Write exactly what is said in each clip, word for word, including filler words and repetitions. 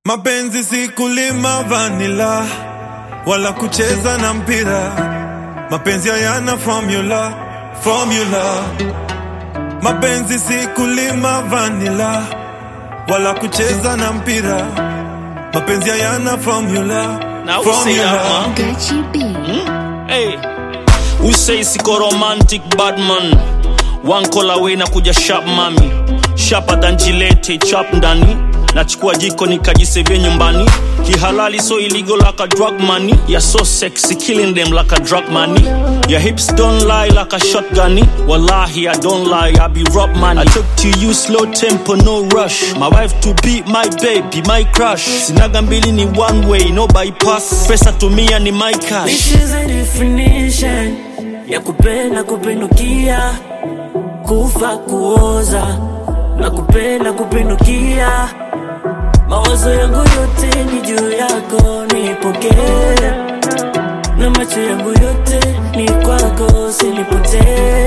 Mapenzi si kulima vanilla wala kucheza na mpira. Mapenzi hayana formula, formula. Mapenzi si kulima vanilla wala kucheza na mpira. Mapenzi hayana formula, now formula. Gachi B. Hmm? Hey, we say siko romantic bad man. One call away na kuja sharp mami. Sharper than Gillette, chop ndani. Nachukua jiko nikajisevia nyumbani. Kihalali so illegal like a drug money. You're so sexy, killing them like a drug money. Your hips don't lie like a shotgun. Wallahi, I don't lie, I be rob money. I took to you slow tempo, no rush. My wife to be my baby, my crush. Sinaga mbili ni one way, no bypass. Pesa tumia ni my cash. This is a definition ya kupenda kupendukia, kufa kuoza na kupenda kupendukia. Mawazo yangu yote ni juu yako, nipokee. Na macho yangu yote ni kwako, usinipotee.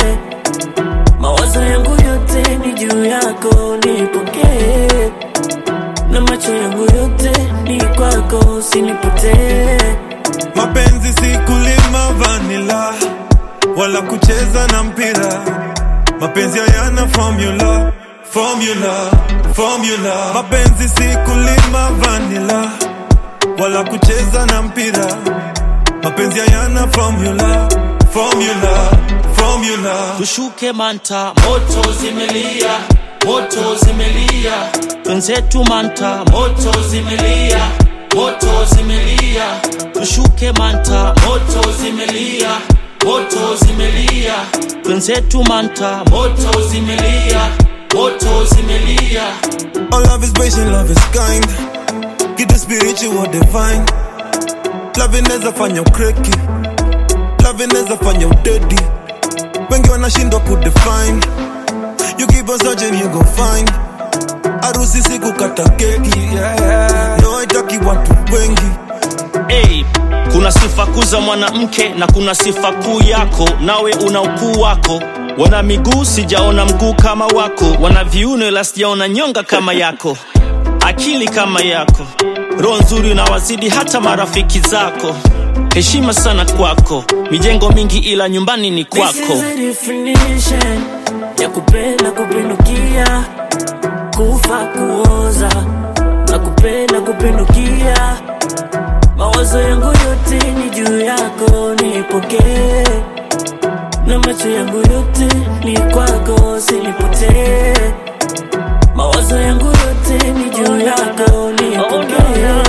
Mawazo yangu yote ni juu yako, nipokee. Na macho yangu yote ni kwako, usinipotee. Mapenzi si kulima vanilla wala kucheza na mpira. Mapenzi hayana formula, formula, formula. Mapenzi si kulima vanilla wala kucheza na mpira. Mapenzi hayana formula, formula, formula. Tushuke manta, moto zimelia, moto zimelia. Twenzetu manta, moto zimelia, moto zimelia. Tushuke manta, moto zimelia, moto zimelia. Twenzetu manta, moto zimelia, moto zimelia. All love is patient, love is kind. Get the spiritual divine. Love inaweza fanya ukreki, love inaweza fanya udedi. Wengi wanashindwa kudefine. You keep on searching, you gon' find. Harusi si kukata keki, yeah, yeah. No haitaki watu wengi. Hey, kuna sifa kuu za mwanamke na kuna sifa kuu yako. Nawe una ukuu wako. Wana miguu sijaona mguu kama wako. Wana viuno ila sijaona nyonga kama yako. Akili kama yako. Roho nzuri na wazidi hata marafiki zako. Heshima sana kwako. Mijengo mingi ila nyumbani ni kwako. This is a definition ya kupenda kupendukia, kufa kuoza na kupenda kupendukia. Mawazo yangu yote ni juu yako, nipokee. Na macho yangu yote ni kwako, usinipotee. Mawazo yangu yote ni juu yako, nipokee.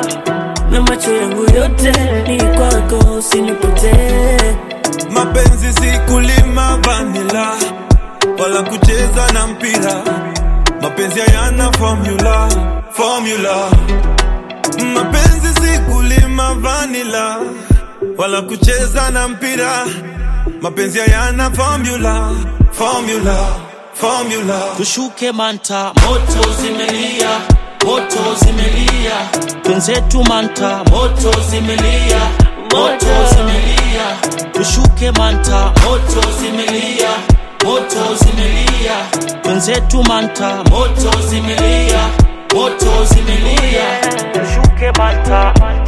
Na macho yangu yote ni kwako, usinipotee. Mapenzi si kulima vanilla wala kucheza na mpira. Mapenzi hayana formula, formula. Mapenzi si kulima vanilla wala kucheza na mpira. Mapenzi hayana formula, formula, formula. Tushuke manta, moto zimelia, moto zimelia. Twenzetu manta, moto zimelia, moto zimelia. Tushuke manta, moto zimelia, moto zimelia. Twenzetu manta, moto zimelia, moto zimelia. Tushuke manta.